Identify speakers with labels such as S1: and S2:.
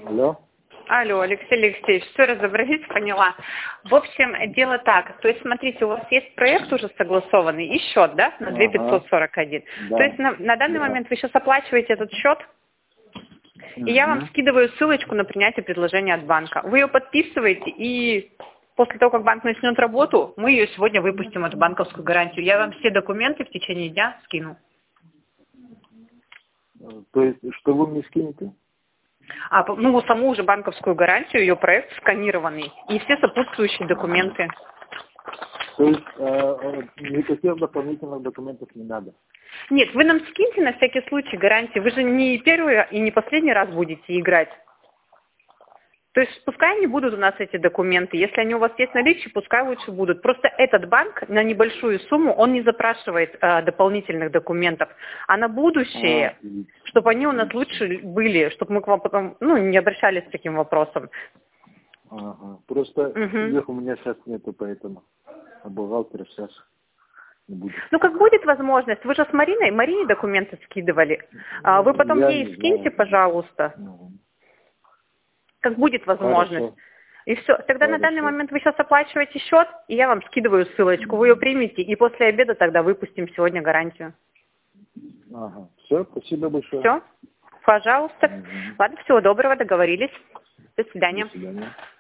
S1: Алло.
S2: Алло, Алексей Алексеевич, все разобрались, поняла. В общем, дело так, то есть, смотрите, у вас есть проект уже согласованный и счет, да, на 2541.
S1: Да.
S2: То есть на данный момент вы сейчас оплачиваете этот счет, и я вам скидываю ссылочку на принятие предложения от банка. Вы ее подписываете, и после того, как банк начнет работу, мы ее сегодня выпустим, эту банковскую гарантию. Я вам все документы в течение дня скину.
S1: То есть, что вы мне скинете?
S2: Ну, саму уже банковскую гарантию, ее проект сканированный, и все сопутствующие документы.
S1: То есть, никаких дополнительных документов не надо?
S2: Нет, вы нам скиньте на всякий случай гарантии. Вы же не первый и не последний раз будете играть. То есть пускай не будут у нас эти документы. Если они у вас есть в наличии, пускай лучше будут. Просто этот банк на небольшую сумму, он не запрашивает дополнительных документов. А на будущее, чтобы они у нас лучше были, чтобы мы к вам потом не обращались с таким вопросом.
S1: Ага. Просто их у меня сейчас нету, поэтому. А бухгалтера сейчас не будет.
S2: Ну, как будет возможность. Вы же с Марине документы скидывали. Вы потом ей скиньте, пожалуйста. Как будет возможность.
S1: Хорошо.
S2: И все. Тогда на данный момент вы сейчас оплачиваете счет, и я вам скидываю ссылочку. Вы ее примете, и после обеда тогда выпустим сегодня гарантию.
S1: Ага. Все, спасибо большое.
S2: Все? Пожалуйста. Ладно, всего доброго, договорились. До свидания.
S1: До свидания.